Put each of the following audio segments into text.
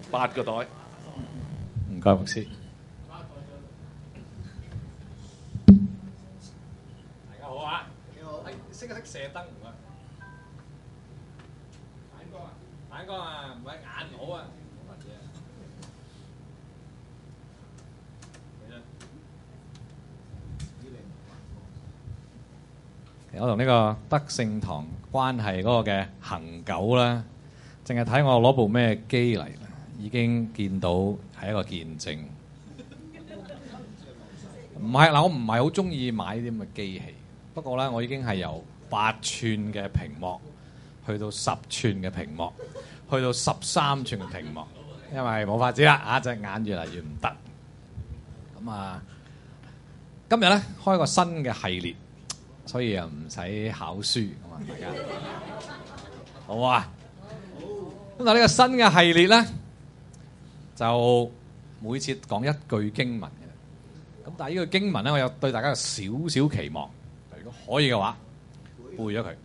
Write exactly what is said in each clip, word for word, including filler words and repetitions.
八個袋。 唔該，牧師。 大家好啊！你好，誒，識唔識射燈唔該？眼光啊！眼光啊！唔係眼好啊！冇乜嘢。 我同呢個德聖堂關係嗰個嘅恒久啦，淨係睇我攞部咩機嚟，已經見到係一個見證。唔係嗱，我唔係好中意買啲咁嘅機器，不過咧，我已經係由八寸嘅屏幕去到十寸嘅屏幕，去到十三寸嘅屏幕，因為冇法子啦，啊隻眼越嚟越唔得。咁啊，今日咧開個新嘅系列。所以又唔使考書咁啊！大家好啊！咁但係呢個新嘅系列咧，就每次講一句經文嘅。咁但係呢句經文咧，我有對大家有少少期望。如果可以嘅話，背咗佢。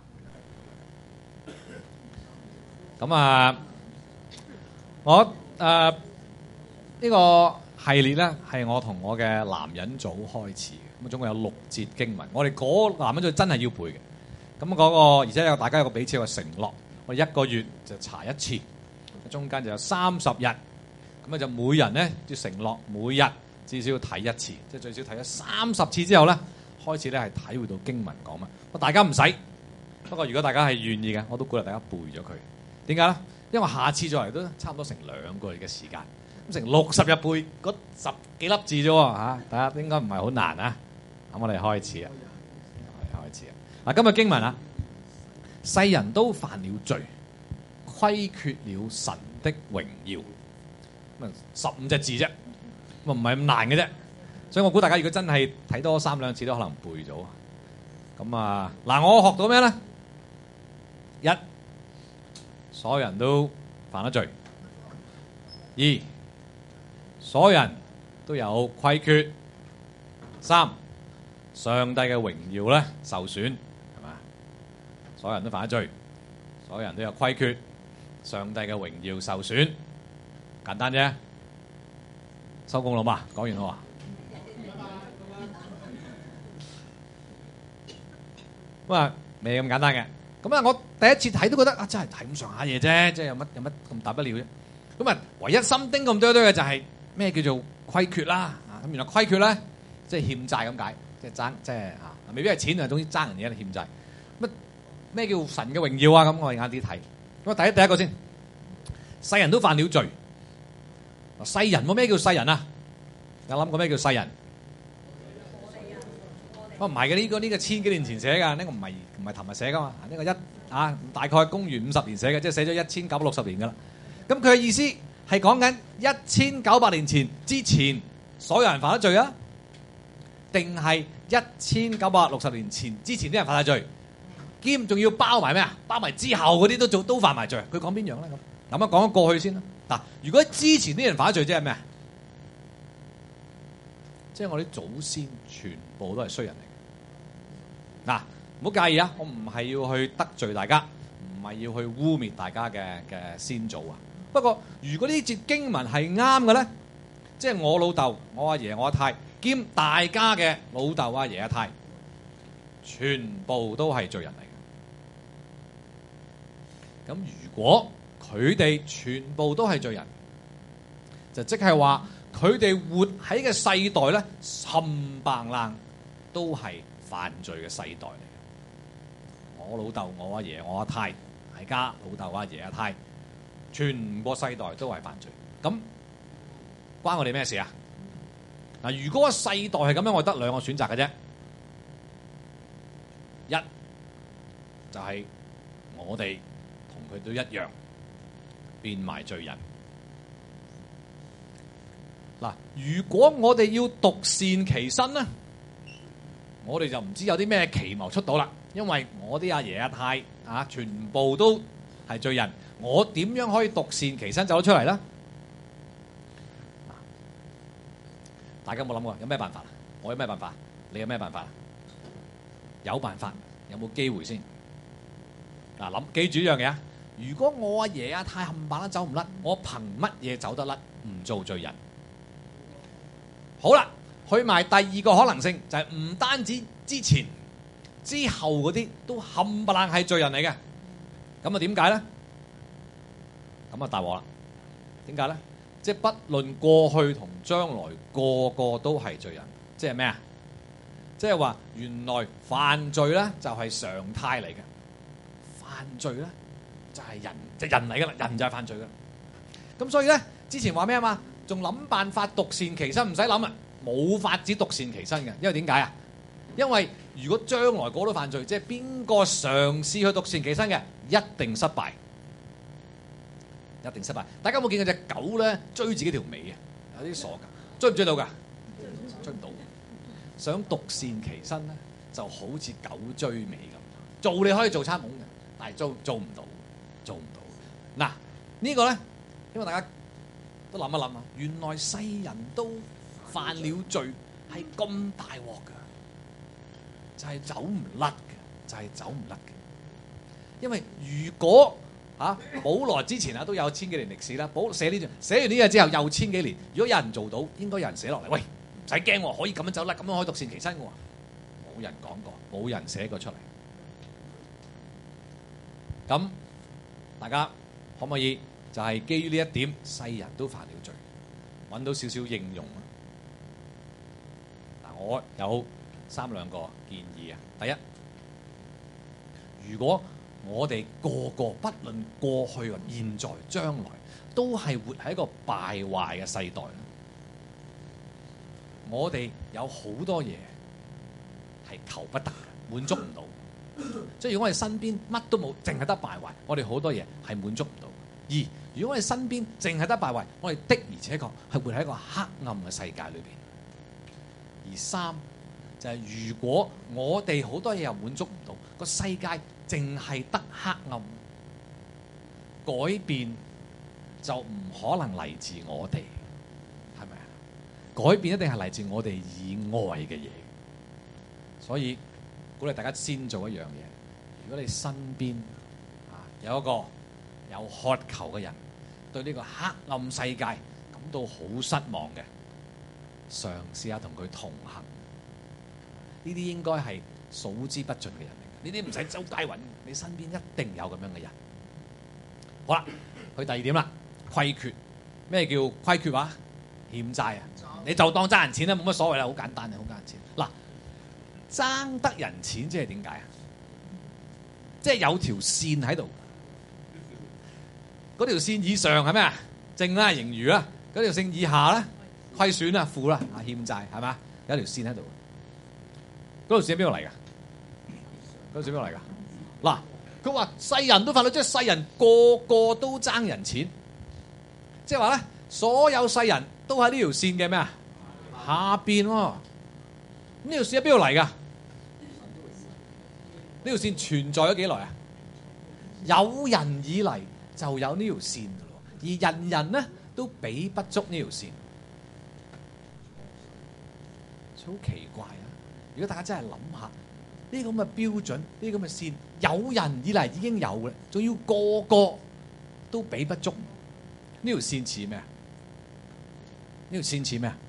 咁啊，我誒呢、呃呢個系列咧係我同我嘅男人組開始。咁總共有六節經文，我哋嗰男人組真係要背嘅。咁嗰、嗰個而且有大家有個彼此嘅承諾，我哋一個月就查一次，中間就有三十日，咁啊就每人咧要承諾每日至少要睇一次，即係最少睇咗三十次之後咧，開始咧係體會到經文講乜。我大家唔使，不過如果大家係願意嘅，我都鼓勵大家背咗佢。點解咧？因為下次再嚟都差唔多成兩個月嘅時間，咁成六十日背嗰十幾粒字啫喎嚇，大家應該唔係好難啊！咁我哋開始啊！我哋開始啊！嗱，今日經文啊，世人都犯了罪，虧缺了神的榮耀。咁啊，十五隻字啫，咁啊唔係咁難嘅啫。所以我估大家如果真係睇多三兩次都可能背咗。咁啊，嗱，我學到咩咧？一，所有人都犯咗罪；二，所有人都有虧缺；三，上帝嘅榮耀咧受損，係嘛？所有人都犯咗罪，所有人都有虧缺，上帝嘅榮耀受損，簡單啫。收工啦嘛，講完啦喎。咁啊，未咁簡單嘅。咁啊，我第一次睇都覺得啊，真係睇咁上下嘢啫，即係有乜有乜咁大不了啫。咁啊，唯一心叮咁多堆嘅就係咩叫做虧缺啦。啊，咁原來虧缺咧，即係欠債咁解。即係爭，即係嚇，未必係錢啊，總之爭人嘢嚟欠債。乜咩叫神嘅榮耀啊？咁我哋晏啲睇。咁啊，第一第一個先，世人都犯了罪。世人喎，咩叫世人啊？有諗過咩叫世人？哦，唔係嘅，呢個呢個千幾年前寫㗎，呢個唔係唔係尋日寫㗎嘛？呢個一啊，大概公元五十年寫嘅，即係寫咗一千九百六十年㗎啦。咁佢嘅意思係講緊一千九百年前之前所有人犯咗罪啊？定係一千九百六十年前之前啲人犯晒罪，兼仲要包埋咩啊？包埋之後嗰啲都做都犯埋罪。佢講邊樣咧？咁咁啊，講咗過去先啦。嗱，如果之前啲人犯咗罪，即係咩啊？即係我啲祖先全部都係衰人嚟。嗱，唔好介意啊，我唔係要去得罪大家，唔係要去污蔑大家嘅嘅先祖啊。不過如果呢節經文係啱嘅咧，即係我老豆、我阿爺、我阿太。兼大家嘅老豆阿爺阿太，全部都係罪人嚟嘅。咁如果佢哋全部都係罪人，就即係話佢哋活喺嘅世代咧，冚唪唥都係犯罪嘅世代嚟嘅。我老豆、我阿爺、我阿太，大家老豆阿爺阿太，全個世代都係犯罪。咁關我哋咩事啊？嗱，如果個世代係咁樣，我得兩個選擇嘅啫。一就係、是、我哋同佢都一樣變埋罪人。嗱，如果我哋要獨善其身咧，我哋就唔知有啲咩奇謀出到啦。因為我啲阿爺阿太啊，全部都係罪人，我點樣可以獨善其身走得出嚟咧？大家有冇諗過有咩辦法？我有咩辦法？你有咩辦法？有辦法，有冇機會先？嗱，諗記住一樣嘢啊！ 如果我阿爺阿太冚唪唥走唔甩，我憑乜嘢走得甩？唔做罪人。好啦，去埋第二個可能性就係、是、唔單止之前之後嗰啲都冚唪唥係罪人嚟嘅。咁啊點解咧？咁啊大鑊啦！點解咧？即係不論過去同將來，個個都係罪人。即係咩啊？即係話原來犯罪咧就係常態嚟嘅。犯罪咧就係人，就係人嚟噶啦，人就係犯罪噶啦。咁所以咧，之前話咩啊嘛？仲諗辦法獨善其身，唔使諗啊，冇法子獨善其身嘅。因為點解啊？因為如果將來個個都犯罪，即係邊個嘗試去獨善其身嘅，一定失敗，一定失敗。大家有冇見過隻狗咧追自己條尾嘅？有啲傻㗎，追唔追到㗎？追唔到。想獨善其身咧，就好似狗追尾咁，做你可以做參懵嘅，但係做做唔到，做唔到。嗱，呢個咧，因為大家都諗一諗啊，原來世人都犯了罪，係咁大鑊㗎，就係走唔甩嘅，就係走唔甩嘅。因為如果啊，保羅之前啊都有千幾年歷史啦，保寫呢段寫完呢嘢之後又千幾年，如果有人做到，應該有人寫落嚟，喂，唔使驚喎，可以咁樣走甩，咁樣可以獨善其身嘅喎，冇人講過，冇人寫過出嚟。咁大家可唔可以就係基於呢一點，世人都犯了罪，揾到少少應用啊？嗱，我有三兩個建議啊。第一，如果我哋個個不論過去、現在、將來，都係活喺一個敗壞嘅世代，我哋有好多嘢係求不得，滿足唔到。即係如果我哋身邊乜都冇，淨係得敗壞，我哋好多嘢係滿足唔到。而如果我哋身邊淨係得敗壞，我哋的而且確係活喺一個黑暗嘅世界裏邊。而三就係、是、如果我哋好多嘢又滿足唔到，個世界淨係得黑暗，改變就唔可能嚟自我哋，係咪啊？改變一定係嚟自我哋以外嘅嘢。所以鼓勵大家先做一樣嘢。如果你身邊啊有一個有渴求嘅人，對呢個黑暗世界感到好失望嘅，嘗試下同佢同行。呢啲應該係數之不盡嘅人嚟嘅，呢啲唔使周街揾，你身邊一定有咁樣嘅人。好啦，去第二點啦，虧缺。咩叫虧缺話？欠債啊！你就當爭人錢啦，冇乜所謂啦，好簡單嘅，好爭人錢。嗱，爭得人錢即係點解啊？即係有條線喺度，嗰條線以上係咩啊？正啦，盈餘啦；嗰條線以下咧，虧損啦，負啦，啊欠債係嘛？有條線喺度。嗰條線喺邊度嚟㗎？嗰條線邊度嚟㗎？嗱，佢話世人都犯到，即係世人個個都爭人錢，即係話咧，所有世人都喺呢條線嘅咩啊？下邊喎。咁呢條線喺邊度嚟㗎？呢條線存在咗幾耐啊？有人以嚟就有呢條線㗎咯，而人人咧都比不足呢條線，好奇怪啊！如果大家真係諗下呢咁嘅標準，呢咁嘅線，有人以嚟已經有嘅，仲要個個都比不足，呢條線似咩啊？呢條線似咩啊？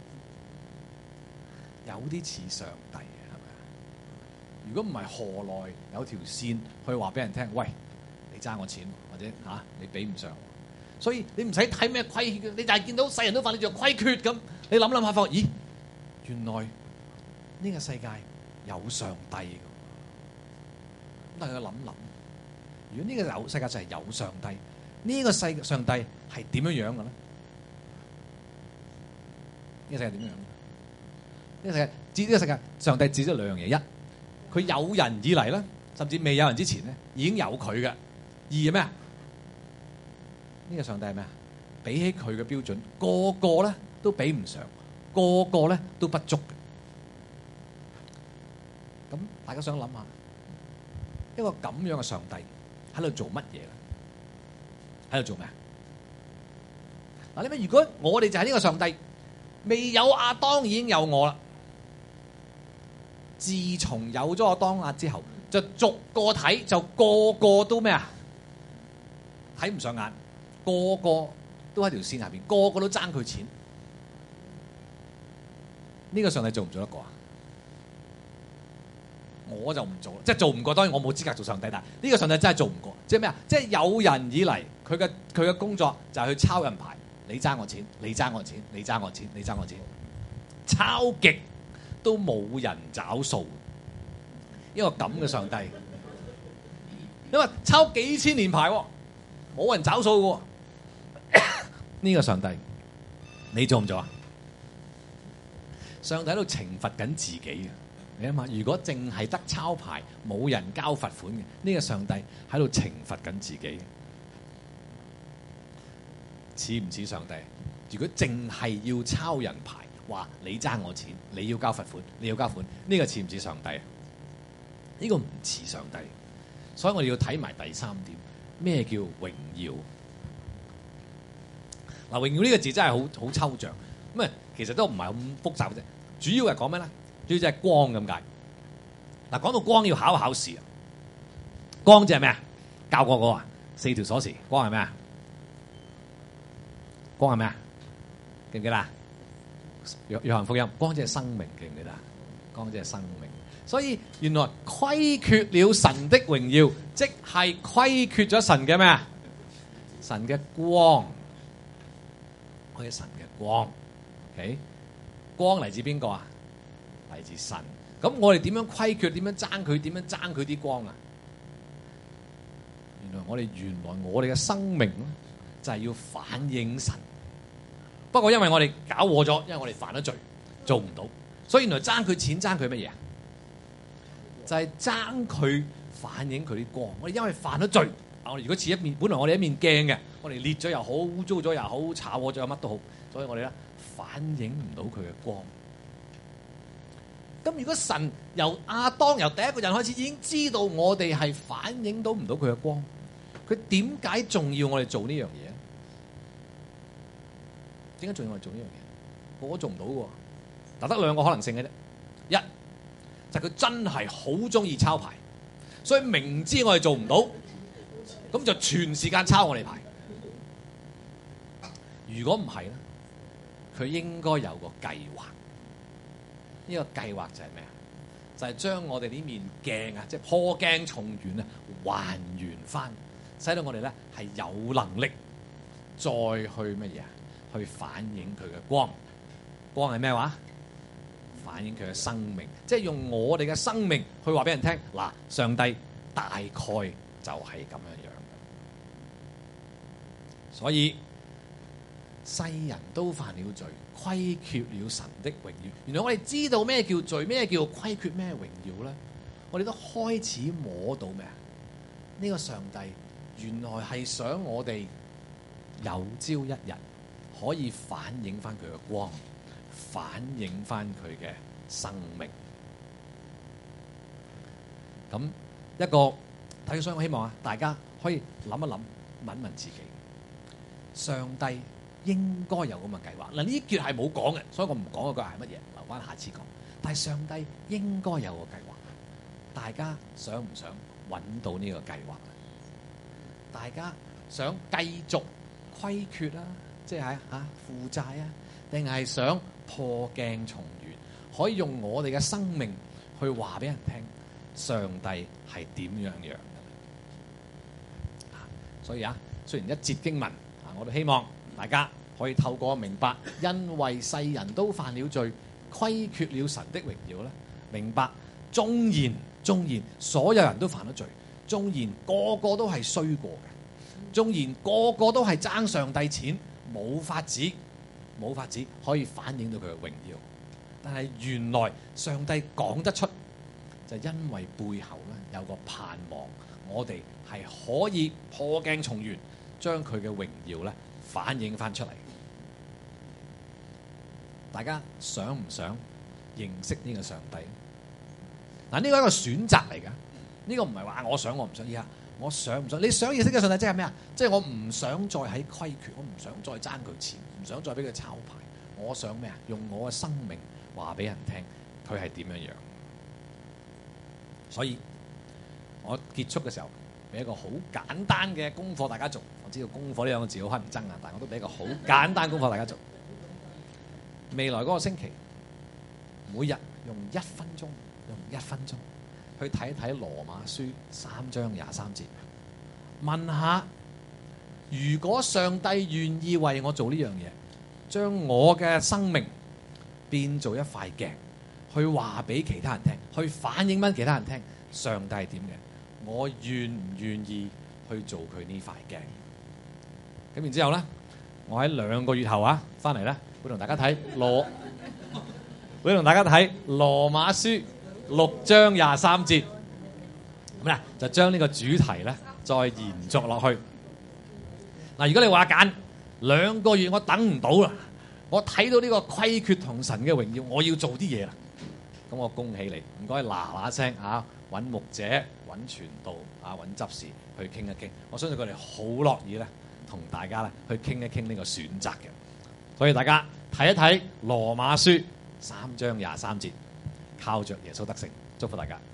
有啲似上帝嘅，係咪啊？如果唔係，何來有條線去話俾人聽？喂，你爭我錢，或者嚇、啊、你比唔上我。所以你唔使睇咩虧缺，你就係見到世人都犯，你就虧缺咁。你諗諗下，發覺咦，原來呢個世界有上帝嘅。咁大家諗諗，如果呢個有世界就係有上帝，呢、這個世上帝係點樣樣嘅咧？呢、這個世界點樣樣？呢、這個世界指呢個世界，上帝指咗兩樣嘢：一，佢有人以嚟咧，甚至未有人之前咧，已經有佢嘅；二係咩啊？呢、這個上帝係咩啊？比起佢嘅標準，個個咧都比唔上，個個咧都不足嘅。咁大家想諗下，一個咁樣嘅上帝喺度做乜嘢咧？喺度做咩啊？嗱，你咩？如果我哋就係呢個上帝，未有亞當已經有我啦。自從有咗亞當亞之後，就逐個睇，就個個都咩啊？ 睇唔上眼，個個都喺條線下邊，個個都爭佢錢。呢個上帝做唔做得過啊？我就唔做，即係做唔過。當然我冇資格做上帝，但係呢個上帝真係做唔過。即係咩啊？即係有人以嚟，佢嘅佢嘅工作就係去抄人牌。你爭我錢，你爭我錢，你爭我錢，你爭我錢，抄極都冇人找數。一個咁嘅上帝，因為抄幾千年牌喎，冇人找數嘅喎。呢個上帝，你做唔做啊？上帝喺度懲罰緊自己嘅。你諗下，如果淨係得抄牌，冇人交罰款嘅，呢個上帝喺度懲罰緊自己。似唔似上帝？如果淨係要抄人牌，話你爭我錢，你要交罰款，你要交款，呢個似唔似上帝？呢個唔似上帝。所以我哋要睇埋第三點，咩叫榮耀？嗱，榮耀呢個字真係好好抽象，咁啊其實都唔係咁複雜嘅啫。主要係講咩咧？主要就係光咁解。嗱，講到光要考考試啊。光即係咩啊？教過我啊，四條鎖匙。光係咩啊？光係咩啊？記唔記得啊？約約翰福音，光即係生命，記唔記得啊？光即係生命。所以原來虧缺了神的榮耀，即係虧缺咗神嘅咩啊？神嘅光，虧神嘅光。OK， 光嚟自邊個啊？嚟自神。咁我哋點樣虧缺？點樣爭佢？點樣爭佢啲光啊？原來我哋原來我哋嘅生命咧，就係要反映神。不過因為我哋搞錯咗，因為我哋犯咗罪，做唔到，所以原來爭佢錢，爭佢乜嘢啊？就係爭佢反映佢啲光。我哋因為犯咗罪，我哋如果似一面，本來我哋一面鏡嘅，我哋裂咗又好，污糟咗又好，炒咗又乜都好，所以我哋咧反映唔到佢嘅光。咁如果神由亞當由第一個人開始已經知道我哋係反映到唔到佢嘅光，佢點解仲要我哋做呢樣嘢？點解仲要我哋做呢樣嘢？我做唔到嘅喎，但得兩個可能性嘅啫。一就係佢真係好中意抄牌，所以明知我哋做唔到，咁就全時間抄我哋牌。如果唔係咧，佢應該有個計劃。呢個計劃就係咩啊？就係將我哋呢面鏡啊，即係破鏡重圓啊，還原翻，使到我哋咧係有能力再去乜嘢啊？去反映佢嘅光。光係咩話？反映佢嘅生命，即係用我哋嘅生命去話俾人聽。嗱，上帝大概就係咁樣樣。所以世人都犯了罪，虧缺了神的榮耀。原來我哋知道咩叫罪，咩叫虧缺，咩榮耀咧？我哋都開始摸到咩啊？呢個上帝原來係想我哋有朝一日可以反映翻佢嘅光，反映翻佢嘅生命。咁一個睇，所以我希望啊，大家可以諗一諗，問問自己，上帝應該有咁嘅計劃。嗱，呢句係冇講嘅，所以我唔講嗰句係乜嘢，留翻下次講。但係上帝應該有個計劃，大家想唔想揾到呢個計劃？大家想繼續虧缺啦，即係嚇負債啊，定係想破鏡重圓，可以用我哋嘅生命去話俾人聽，上帝係點樣樣嘅？所以啊，雖然一節經文啊，我都希望大家可以透過明白，因為世人都犯了罪，虧缺了神的榮耀咧，明白縱然縱然所有人都犯咗罪，縱然個個都係衰過嘅，縱然個個都係爭上帝錢，冇法子冇法子可以反映到佢嘅榮耀。但係原來上帝講得出，就因為背後咧有個盼望，我哋係可以破鏡重圓，將佢嘅榮耀咧反映翻出嚟。大家想唔想認識呢個上帝？嗱，呢個係一個選擇嚟㗎，呢個唔係話我想我唔想，而係我想唔想。你想認識嘅上帝即係咩啊？即係我唔想再喺虧缺，我唔想再爭佢錢，唔想再俾佢抄牌。我想咩啊？用我嘅生命話俾人聽，佢係點樣樣。所以我結束嘅時候俾一個好簡單嘅功課大家做，我知道功課呢兩個字好乞人憎啊，但係我都俾一個好簡單功課大家做。未來嗰個星期，每日用一分鐘，用一分鐘去睇一睇羅馬書三章廿三節，問下如果上帝願意為我做呢樣嘢，將我嘅生命變做一塊鏡，去話俾其他人聽，去反映翻其他人聽，上帝係點嘅，我願唔願意去做佢呢塊鏡？咁然之後咧，我喺兩個月後啊，翻嚟咧會同大家睇羅，會同大家睇羅馬書六章廿三節，咁咧就將呢個主題咧再延續落去。嗱，如果你話揀兩個月，我等唔到啦，我睇到呢個虧缺同神嘅榮耀，我要做啲嘢啦。咁我恭喜你，唔該嗱嗱聲嚇揾牧者、揾傳道啊、揾執事去傾一傾。我相信佢哋好樂意咧，同大家咧去傾一傾呢個選擇嘅。所以大家睇一睇羅馬書三章廿三節，靠着耶穌得勝，祝福大家。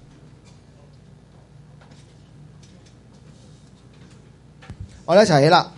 我哋一齊起立。